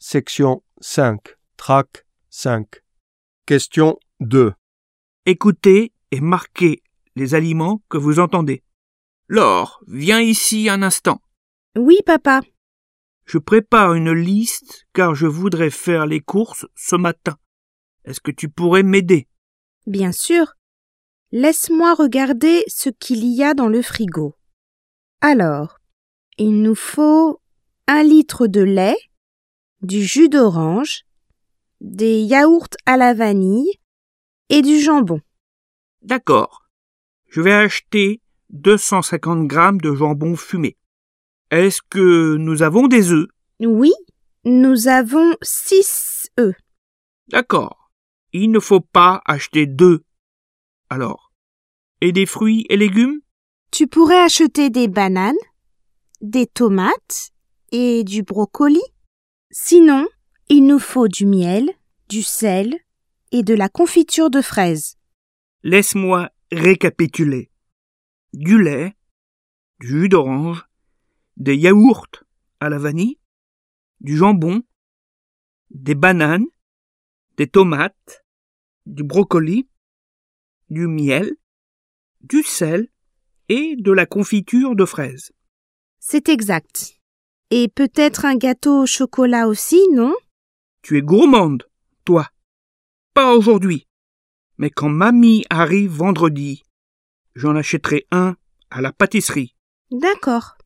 section 5, trac 5. Question 2. Écoutez et marquez les aliments que vous entendez. Laure, viens ici un instant. Oui, papa. Je prépare une liste car je voudrais faire les courses ce matin. Est-ce que tu pourrais m'aider? Bien sûr. Laisse-moi regarder ce qu'il y a dans le frigo. Alors, il nous faut 1 litre de lait, du jus d'orange, des yaourts à la vanille et du jambon. D'accord. Je vais acheter 250 grammes de jambon fumé. Est-ce que nous avons des œufs? Oui, nous avons 6 œufs. D'accord. Il ne faut pas acheter 2. Alors, et des fruits et légumes? Tu pourrais acheter des bananes, des tomates et du brocoli. Sinon, il nous faut du miel, du sel et de la confiture de fraises. Laisse-moi récapituler. Du lait, du jus d'orange, des yaourts à la vanille, du jambon, des bananes, des tomates, du brocoli, du miel, du sel et de la confiture de fraises. C'est exact. Et peut-être un gâteau au chocolat aussi, non? Tu es gourmande, toi. Pas aujourd'hui. Mais quand mamie arrive vendredi, j'en achèterai un à la pâtisserie. D'accord.